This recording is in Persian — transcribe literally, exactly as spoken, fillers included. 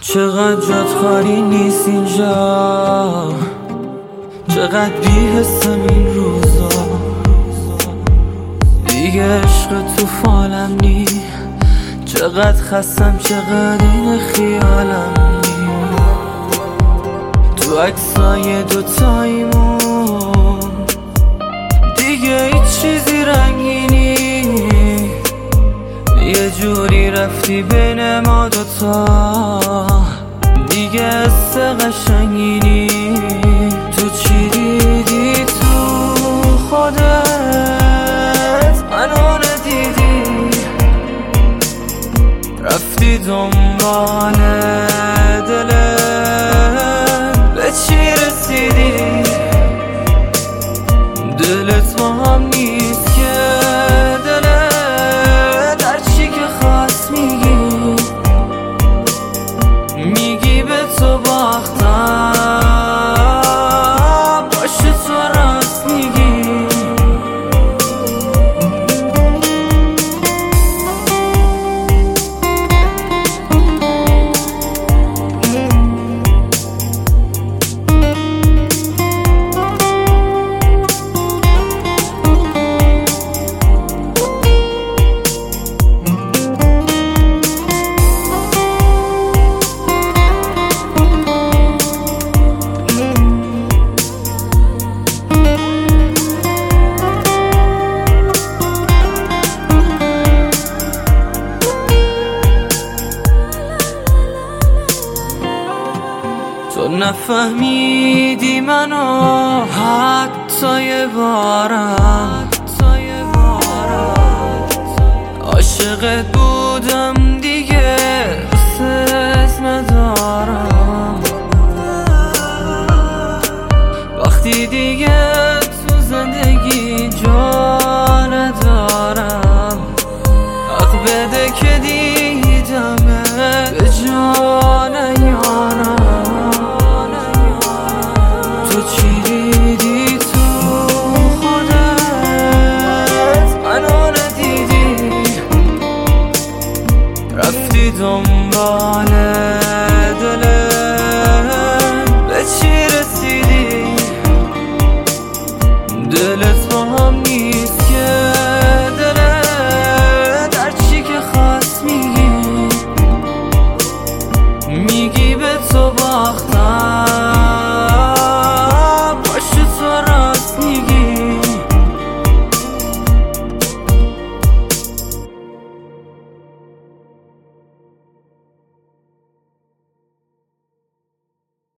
چقدر جات خالی نیست اینجا، چقدر بی‌حسم این روزا. دیگه عشق تو فالم نی، چقدر خستم، چقدر این خیالم نی. تو عکسای دوتاییمون دیگه هیچ چیزی رنگینی، یه جوری رفتی بین ما دوتا، دیگه حس قشنگینی. تو چی دیدی تو خودت منو ندیدی، رفتی دنبال دلت، به چی رسیدی؟ دلت با هم نیست که دلت هر چی که خواست میگی، میگی به تو باختم، باشه تو راست میگی. تو نفهمیدی منو حتی یه بارم، عاشقت بودم دیگه حس ندارم. وقتی دیگه تو زندگی جا ندارم، حق بده که دیدمه به جا نیارم. تو چی دیدی تو خودت منو ندیدی، رفتی دنبال دلت، به چی رسیدی؟ دلت با هم نیست که دلت هر چی که خواست میگی، میگی به تو باختم،